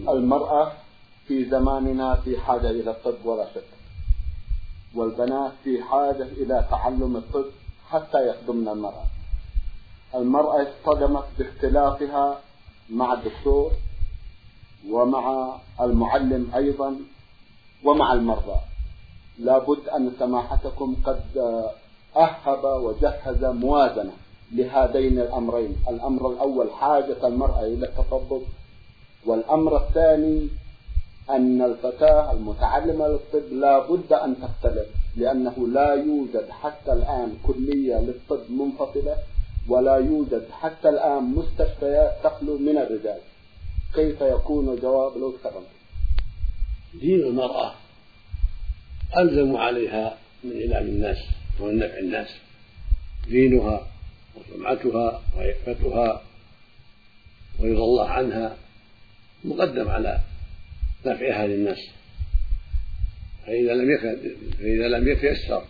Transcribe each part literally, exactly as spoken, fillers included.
المرأة في زماننا في حاجة إلى الطب ولا شك، والبنات في حاجة إلى تعلم الطب حتى يخدمن المرأة. المرأة اصطدمت باختلافها مع الدكتور ومع المعلم أيضا ومع المرضى. لابد أن سماحتكم قد أهب وجهز موازنة لهذين الأمرين. الأمر الأول حاجة المرأة إلى التطبب، والأمر الثاني أن الفتاة المتعلمة للطب لابد أن تختلف، لأنه لا يوجد حتى الآن كلية للطب منفصلة، ولا يوجد حتى الآن مستشفيات تخلو من الرجال. كيف يكون الجواب لو تكرمت؟ دين المرأة ألزم عليها من إعلام الناس ومن نفع الناس. دينها وسمعتها وعفتها ورضا الله عنها مقدم على نفعها للناس. فإذا لم فإذا لم يتيسر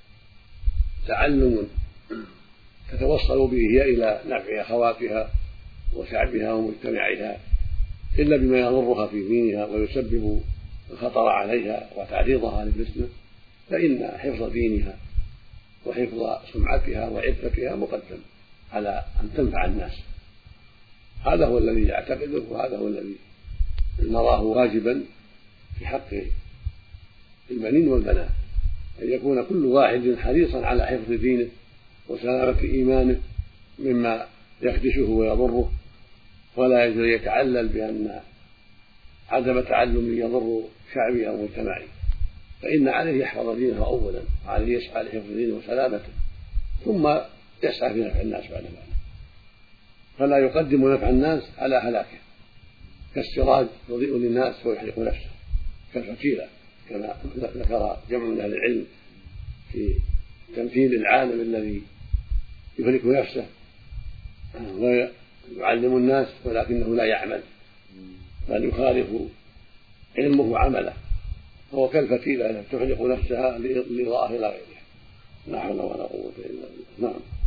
تعلم تتوصل به هي إلى نفع أخواتها وشعبها ومجتمعها إلا بما يضرها في دينها ويسبب الخطر عليها وتعريضها للفتنة، فإن حفظ دينها وحفظ سمعتها وعفتها مقدم على أن تنفع الناس. هذا هو الذي يعتقده، وهذا هو الذي نراه واجبا في حق البنين والبنات، أن يكون كل واحد حريصا على حفظ دينه وسلامة إيمانه مما يخدشه ويضره، ولا يتعلل بأن عدم تعلم يضر شعبه أو مجتمعه، فإن عليه يحفظ دينه أولا، وعليه يسعى لحفظ دينه وسلامته، ثم يسعى في نفع الناس بعد ذلك. فلا يقدم نفع الناس على هلاكه، كالسراج يضيء للناس ويحرق نفسه، كالفتيلة كما ذكر جمع من أهل العلم في تمثيل العالم الذي يهلك نفسه ويعلم الناس ولكنه لا يعمل، بل يخالف علمه عمله، هو كالفتيلة التي تحرق نفسها لإضاءة إلى غيرها. لا حول ولا قوة إلا بالله. نعم.